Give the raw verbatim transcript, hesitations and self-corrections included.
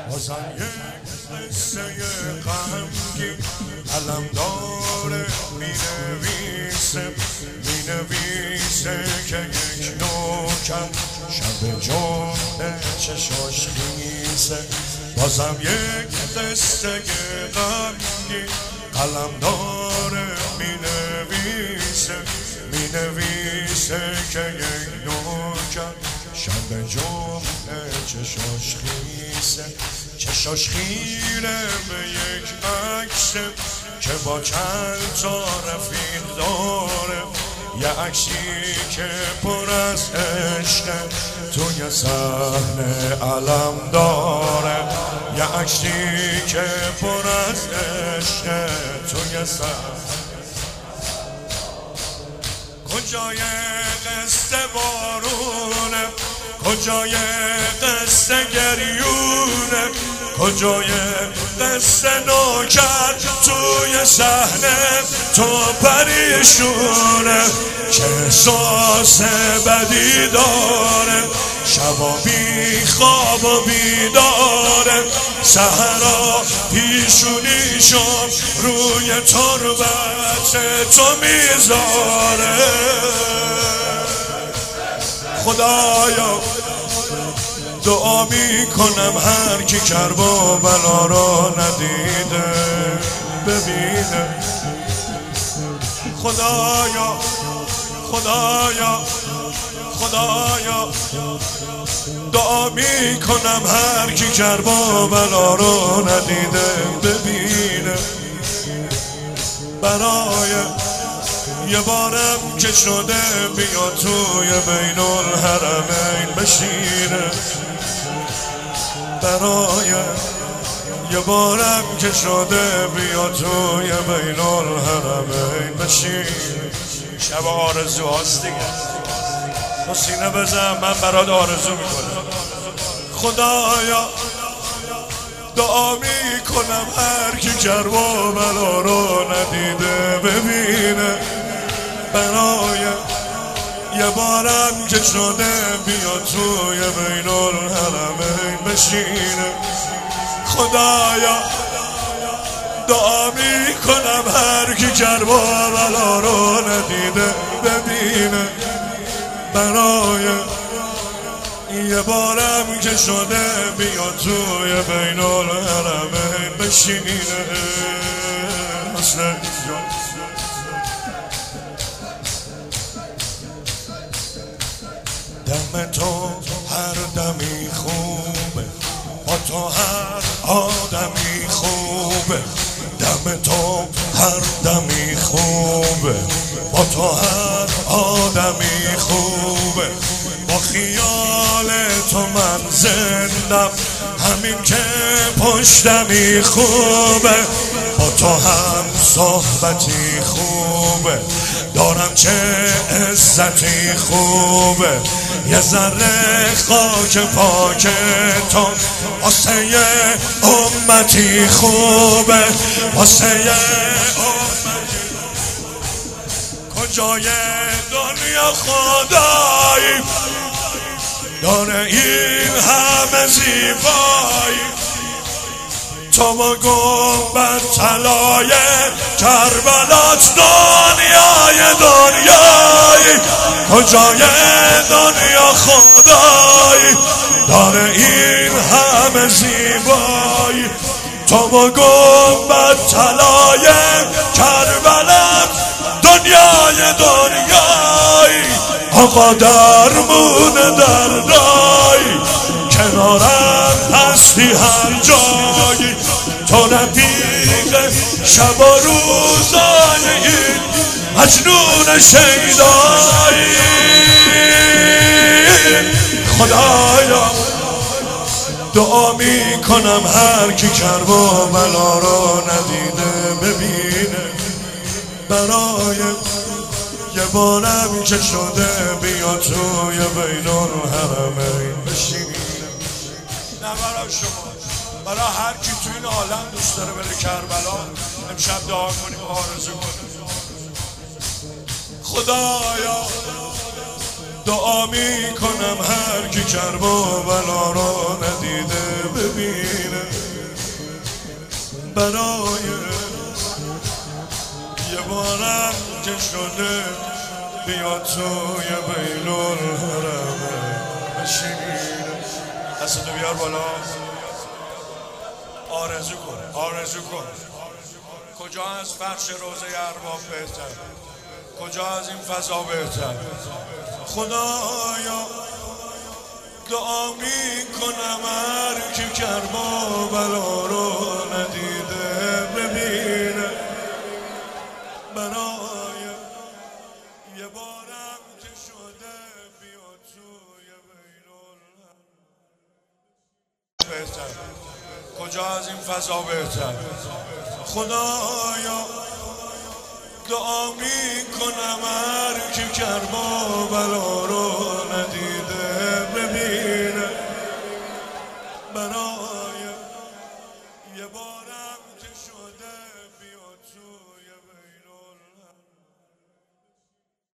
بازم یک قصه غمگین علم داره مینویسه مینویسه که یک نوکم شب جمعه چشاش خیسه. بازم یک قصه غمگین قلم داره مینویسه مینویسه که یک نوکم شب جمعه چشاش خیسه. چشاش خیره به یک عکسه که با چند تا رفیق داره، یه عکسی که پر از عشقه توی صحنه علم داره، یه عکسی که پر از عشقه توی صحنه. کجای قصه بارونه، کجای قصه گریونه، کجای قصه نوکر توی صحنه تو پریشونه که احساس بدی داره، شبا بی خواب و بیداره، سحرا پیشونیشون روی تربت تو میذاره. خدایا دعا میکنم هر کی کرب و بلا را ندیده ببینه. خدایا خدایا خدایا دعا میکنم هر کی کرب و بلا را ندیده ببینه. برای یه بارم که شده بیا توی بین الحرمین بشینه، برای یه بارم که شده بیا توی بین الحرمین بشینه. شب آرزو هاست دیگه، سینه بزن من برات آرزو میکنم. خدایا دعا میکنم هر کی کرب و بلا رو ندیده ببینه، برای یه بارم که شده بیا توی بین الحرمین بشینه. خدایا دعا میکنم هر کی کرب و بلا رو ندیده ببینه، برای یه بارم که شده بیا توی بین الحرمین بشینه. حسین جان دم تو هر دمی خوبه، با تو هر آدمی خوبه، دم تو هر دمی خوبه، با تو هر آدمی خوبه، با خیال تو من زندم همین که پشتمی خوبه، با تو هم صحبتی خوبه، دارم چه عزتی خوبه، یه ذره خاک پاک تو واسه امتی خوبه، واسه امتی. کجای دنیا خدایی داره این همه زیبایی، تو با گنبد طلای کربلات دنیای دنیایی، کجای دنیا خدایی داره این همه زیبایی، تو با گنبد طلای کربلات دنیای دنیایی. آقا درمون دردایی کنارم هستی هر جایی، تو رفیق شب و روزای این مجنون شیدایی. خدایا دعا میکنم هر کی کرب و بلا رو ندیده ببینه، برای یه بارم که شده بیا توی بین الحرمین بشینه. نه برای شما، برای هر کی تو این عالم دوست داره بره کربلا امشب دعا کنیم و آرزو کنیم. خدایا دعا میکنم هر کی کرب و بلا رو ندیده ببینه، برای یه بارم که شده بیاد توی بیل الحرمه بشینه. دستتو بیار بالا، آرزو کن آرزو کن. کجا از فرش روزه ارباب بهتر، کجا از این فضا بهتر. خدایا دعا میکنم هر کی کرب و بلا رو ندیده ببینه، برای یه بارم که شده بیاد توی بیل بهتر. کجا از این فضا بهتر. خدایا دعا میکنم هر کی کرب و بلا رو ندیده ببینه، برای یه بارم که شده